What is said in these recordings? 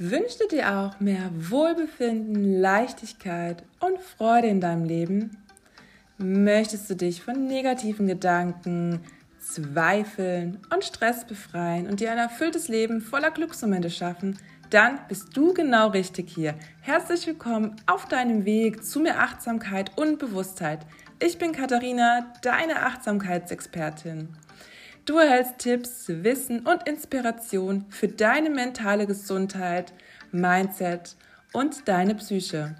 Wünschst du dir auch mehr Wohlbefinden, Leichtigkeit und Freude in deinem Leben? Möchtest du dich von negativen Gedanken, Zweifeln und Stress befreien und dir ein erfülltes Leben voller Glücksmomente schaffen? Dann bist du genau richtig hier. Herzlich willkommen auf deinem Weg zu mehr Achtsamkeit und Bewusstheit. Ich bin Katharina, deine Achtsamkeitsexpertin. Du erhältst Tipps, Wissen und Inspiration für deine mentale Gesundheit, Mindset und deine Psyche.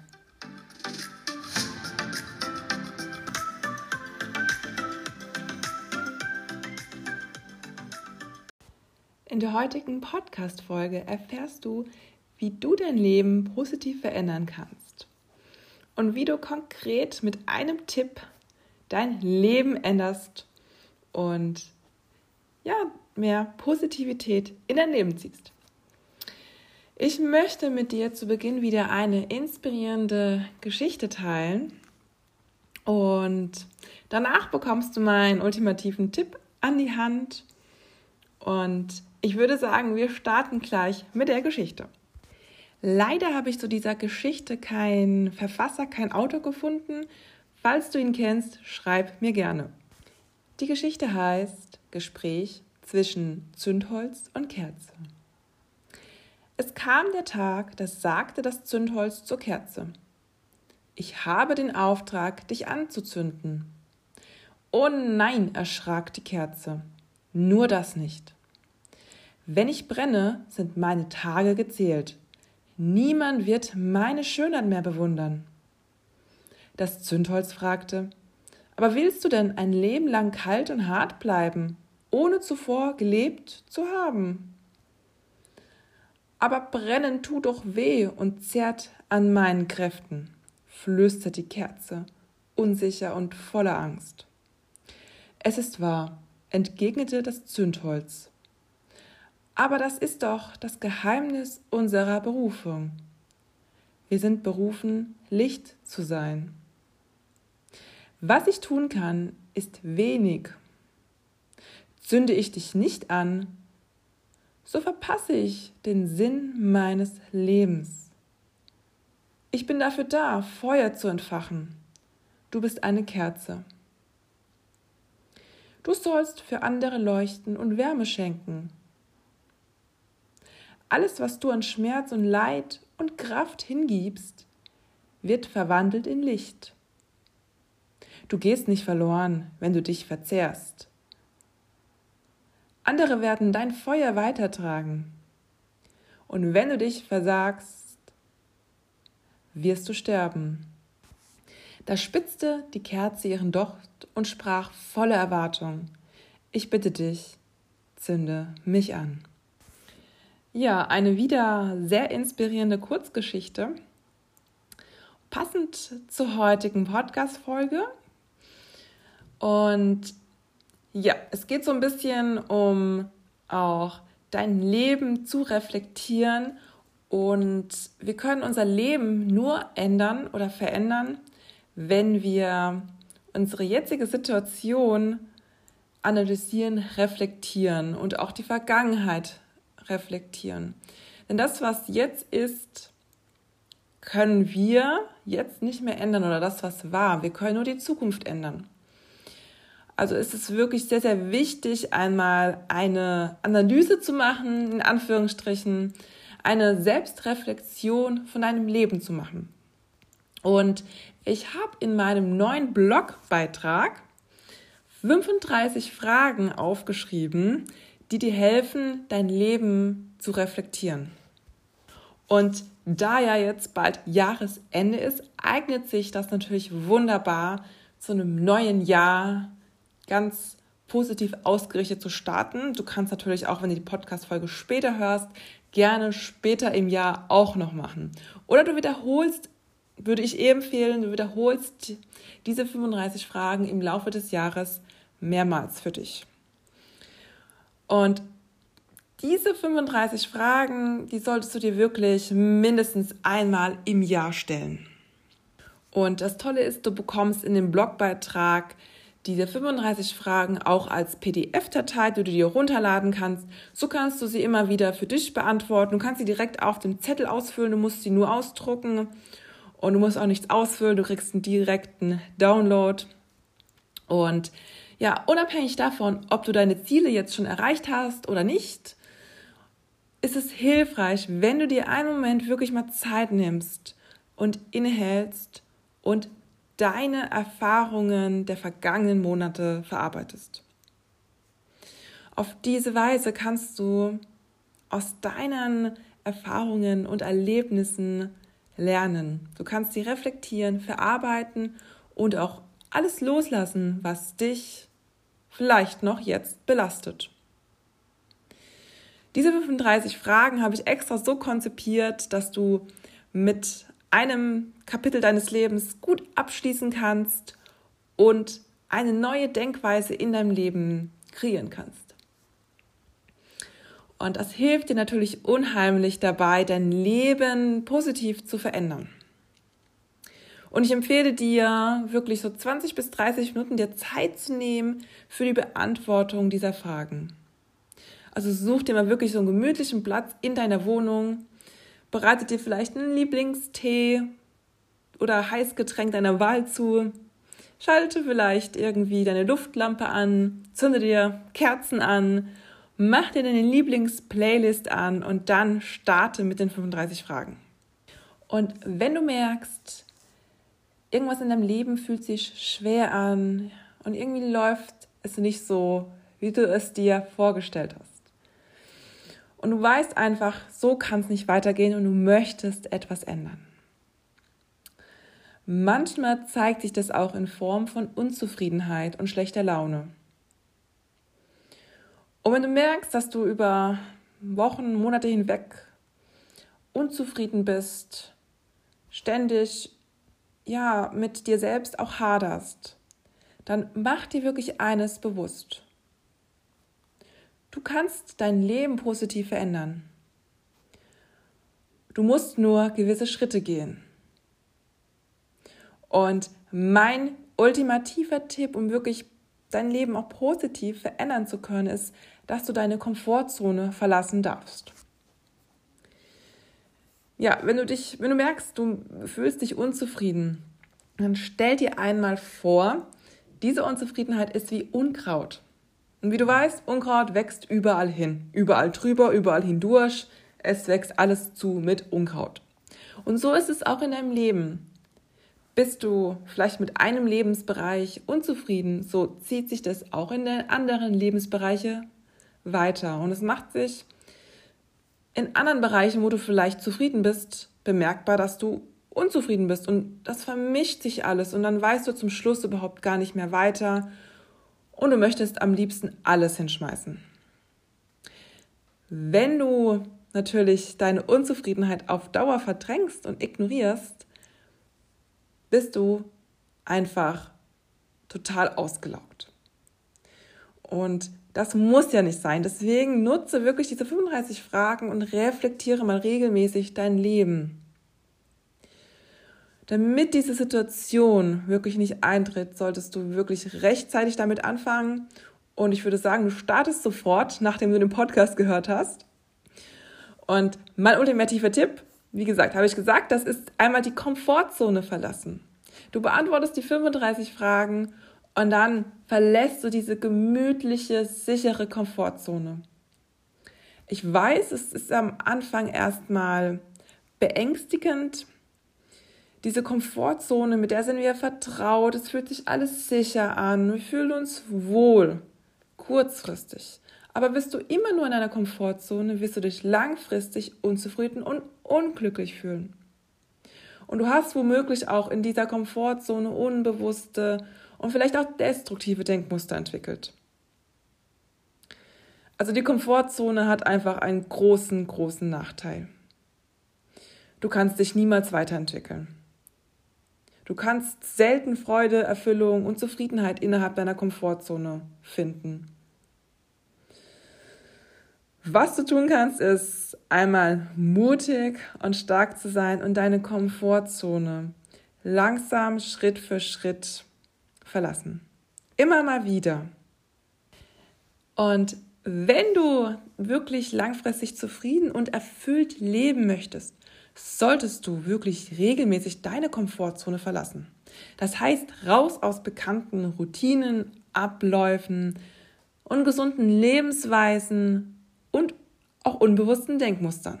In der heutigen Podcast-Folge erfährst du, wie du dein Leben positiv verändern kannst und wie du konkret mit einem Tipp dein Leben änderst und mehr Positivität in dein Leben ziehst. Ich möchte mit dir zu Beginn wieder eine inspirierende Geschichte teilen und danach bekommst du meinen ultimativen Tipp an die Hand und ich würde sagen, wir starten gleich mit der Geschichte. Leider habe ich zu dieser Geschichte keinen Verfasser, kein Autor gefunden. Falls du ihn kennst, schreib mir gerne. Die Geschichte heißt Gespräch zwischen Zündholz und Kerze. Es kam der Tag, da sagte das Zündholz zur Kerze: Ich habe den Auftrag, dich anzuzünden. Oh nein, erschrak die Kerze, nur das nicht. Wenn ich brenne, sind meine Tage gezählt. Niemand wird meine Schönheit mehr bewundern. Das Zündholz fragte: Aber willst du denn ein Leben lang kalt und hart bleiben, ohne zuvor gelebt zu haben? Aber brennen tut doch weh und zerrt an meinen Kräften, flüstert die Kerze, unsicher und voller Angst. Es ist wahr, entgegnete das Zündholz. Aber das ist doch das Geheimnis unserer Berufung. Wir sind berufen, Licht zu sein. Was ich tun kann, ist wenig. Zünde ich dich nicht an, so verpasse ich den Sinn meines Lebens. Ich bin dafür da, Feuer zu entfachen. Du bist eine Kerze. Du sollst für andere leuchten und Wärme schenken. Alles, was du an Schmerz und Leid und Kraft hingibst, wird verwandelt in Licht. Du gehst nicht verloren, wenn du dich verzehrst. Andere werden dein Feuer weitertragen. Und wenn du dich versagst, wirst du sterben. Da spitzte die Kerze ihren Docht und sprach voller Erwartung: Ich bitte dich, zünde mich an. Ja, eine wieder sehr inspirierende Kurzgeschichte, passend zur heutigen Podcast-Folge. Und ja, es geht so ein bisschen um auch dein Leben zu reflektieren und wir können unser Leben nur ändern oder verändern, wenn wir unsere jetzige Situation analysieren, reflektieren und auch die Vergangenheit reflektieren. Denn das, was jetzt ist, können wir jetzt nicht mehr ändern oder das, was war. Wir können nur die Zukunft ändern. Also ist es wirklich sehr, sehr wichtig, einmal eine Analyse zu machen, in Anführungsstrichen, eine Selbstreflexion von deinem Leben zu machen. Und ich habe in meinem neuen Blogbeitrag 35 Fragen aufgeschrieben, die dir helfen, dein Leben zu reflektieren. Und da ja jetzt bald Jahresende ist, eignet sich das natürlich wunderbar, zu einem neuen Jahr ganz positiv ausgerichtet zu starten. Du kannst natürlich auch, wenn du die Podcast-Folge später hörst, gerne später im Jahr auch noch machen. Oder du wiederholst, würde ich empfehlen, du wiederholst diese 35 Fragen im Laufe des Jahres mehrmals für dich. Und diese 35 Fragen, die solltest du dir wirklich mindestens einmal im Jahr stellen. Und das Tolle ist, du bekommst in dem Blogbeitrag diese 35 Fragen auch als PDF-Datei, die du dir runterladen kannst. So kannst du sie immer wieder für dich beantworten. Du kannst sie direkt auf dem Zettel ausfüllen, du musst sie nur ausdrucken und du musst auch nichts ausfüllen, du kriegst einen direkten Download. Und ja, unabhängig davon, ob du deine Ziele jetzt schon erreicht hast oder nicht, ist es hilfreich, wenn du dir einen Moment wirklich mal Zeit nimmst und innehältst und deine Erfahrungen der vergangenen Monate verarbeitest. Auf diese Weise kannst du aus deinen Erfahrungen und Erlebnissen lernen. Du kannst sie reflektieren, verarbeiten und auch alles loslassen, was dich vielleicht noch jetzt belastet. Diese 35 Fragen habe ich extra so konzipiert, dass du mit einem Kapitel deines Lebens gut abschließen kannst und eine neue Denkweise in deinem Leben kreieren kannst. Und das hilft dir natürlich unheimlich dabei, dein Leben positiv zu verändern. Und ich empfehle dir wirklich so 20 bis 30 Minuten dir Zeit zu nehmen für die Beantwortung dieser Fragen. Also such dir mal wirklich so einen gemütlichen Platz in deiner Wohnung, bereite dir vielleicht einen Lieblingstee oder Heißgetränk deiner Wahl zu, schalte vielleicht irgendwie deine Luftlampe an, zünde dir Kerzen an, mach dir deine Lieblingsplaylist an und dann starte mit den 35 Fragen. Und wenn du merkst, irgendwas in deinem Leben fühlt sich schwer an und irgendwie läuft es nicht so, wie du es dir vorgestellt hast. Und du weißt einfach, so kann es nicht weitergehen und du möchtest etwas ändern. Manchmal zeigt sich das auch in Form von Unzufriedenheit und schlechter Laune. Und wenn du merkst, dass du über Wochen, Monate hinweg unzufrieden bist, ständig mit dir selbst auch haderst, dann mach dir wirklich eines bewusst. Du kannst dein Leben positiv verändern. Du musst nur gewisse Schritte gehen. Und mein ultimativer Tipp, um wirklich dein Leben auch positiv verändern zu können, ist, dass du deine Komfortzone verlassen darfst. Ja, wenn du merkst, du fühlst dich unzufrieden, dann stell dir einmal vor, diese Unzufriedenheit ist wie Unkraut. Und wie du weißt, Unkraut wächst überall hin, überall drüber, überall hindurch. Es wächst alles zu mit Unkraut. Und so ist es auch in deinem Leben. Bist du vielleicht mit einem Lebensbereich unzufrieden, so zieht sich das auch in den anderen Lebensbereiche weiter. Und es macht sich in anderen Bereichen, wo du vielleicht zufrieden bist, bemerkbar, dass du unzufrieden bist. Und das vermischt sich alles und dann weißt du zum Schluss überhaupt gar nicht mehr weiter. Und du möchtest am liebsten alles hinschmeißen. Wenn du natürlich deine Unzufriedenheit auf Dauer verdrängst und ignorierst, bist du einfach total ausgelaugt. Und das muss ja nicht sein. Deswegen nutze wirklich diese 35 Fragen und reflektiere mal regelmäßig dein Leben. Damit diese Situation wirklich nicht eintritt, solltest du wirklich rechtzeitig damit anfangen. Und ich würde sagen, du startest sofort, nachdem du den Podcast gehört hast. Und mein ultimativer Tipp, wie gesagt, habe ich gesagt, das ist einmal die Komfortzone verlassen. Du beantwortest die 35 Fragen und dann verlässt du diese gemütliche, sichere Komfortzone. Ich weiß, es ist am Anfang erstmal beängstigend. Diese Komfortzone, mit der sind wir vertraut, es fühlt sich alles sicher an, wir fühlen uns wohl, kurzfristig. Aber bist du immer nur in einer Komfortzone, wirst du dich langfristig unzufrieden und unglücklich fühlen. Und du hast womöglich auch in dieser Komfortzone unbewusste und vielleicht auch destruktive Denkmuster entwickelt. Also die Komfortzone hat einfach einen großen, großen Nachteil. Du kannst dich niemals weiterentwickeln. Du kannst selten Freude, Erfüllung und Zufriedenheit innerhalb deiner Komfortzone finden. Was du tun kannst, ist einmal mutig und stark zu sein und deine Komfortzone langsam Schritt für Schritt verlassen. Immer mal wieder. Und wenn du wirklich langfristig zufrieden und erfüllt leben möchtest, solltest du wirklich regelmäßig deine Komfortzone verlassen. Das heißt, raus aus bekannten Routinen, Abläufen, ungesunden Lebensweisen und auch unbewussten Denkmustern.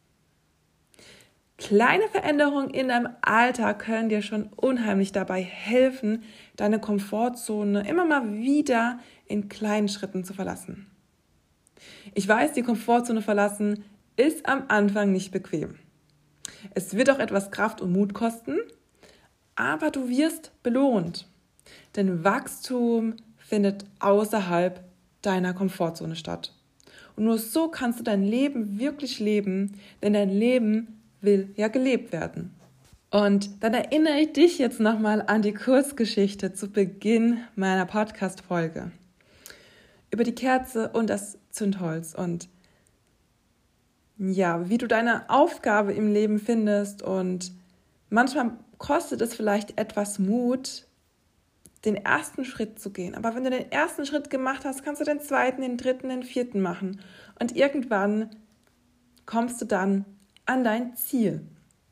Kleine Veränderungen in deinem Alltag können dir schon unheimlich dabei helfen, deine Komfortzone immer mal wieder in kleinen Schritten zu verlassen. Ich weiß, die Komfortzone verlassen ist am Anfang nicht bequem. Es wird auch etwas Kraft und Mut kosten, aber du wirst belohnt. Denn Wachstum findet außerhalb deiner Komfortzone statt. Und nur so kannst du dein Leben wirklich leben, denn dein Leben will ja gelebt werden. Und dann erinnere ich dich jetzt nochmal an die Kurzgeschichte zu Beginn meiner Podcast-Folge über die Kerze und das Zündholz und ja, wie du deine Aufgabe im Leben findest. Und manchmal kostet es vielleicht etwas Mut, den ersten Schritt zu gehen. Aber wenn du den ersten Schritt gemacht hast, kannst du den zweiten, den dritten, den vierten machen. Und irgendwann kommst du dann an dein Ziel.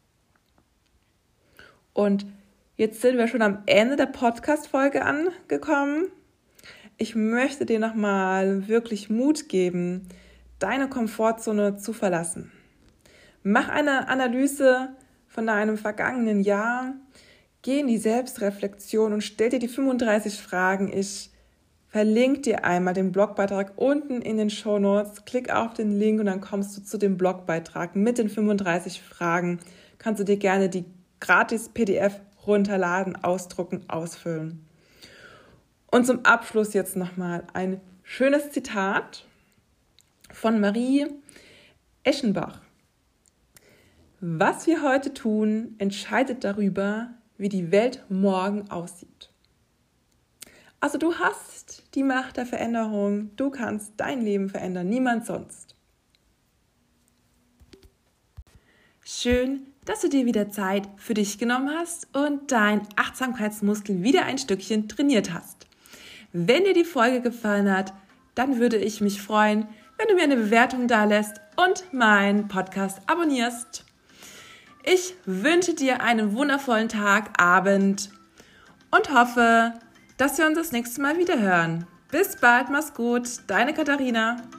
Und jetzt sind wir schon am Ende der Podcast-Folge angekommen. Ich möchte dir nochmal wirklich Mut geben, deine Komfortzone zu verlassen. Mach eine Analyse von deinem vergangenen Jahr, geh in die Selbstreflexion und stell dir die 35 Fragen. Ich verlinke dir einmal den Blogbeitrag unten in den Shownotes. Klick auf den Link und dann kommst du zu dem Blogbeitrag mit den 35 Fragen. Kannst du dir gerne die gratis PDF runterladen, ausdrucken, ausfüllen. Und zum Abschluss jetzt nochmal ein schönes Zitat von Marie Eschenbach. Was wir heute tun, entscheidet darüber, wie die Welt morgen aussieht. Also du hast die Macht der Veränderung, du kannst dein Leben verändern, niemand sonst. Schön, dass du dir wieder Zeit für dich genommen hast und dein Achtsamkeitsmuskel wieder ein Stückchen trainiert hast. Wenn dir die Folge gefallen hat, dann würde ich mich freuen, wenn du mir eine Bewertung dalässt und meinen Podcast abonnierst. Ich wünsche dir einen wundervollen Tag, Abend und hoffe, dass wir uns das nächste Mal wieder hören. Bis bald, mach's gut, deine Katharina.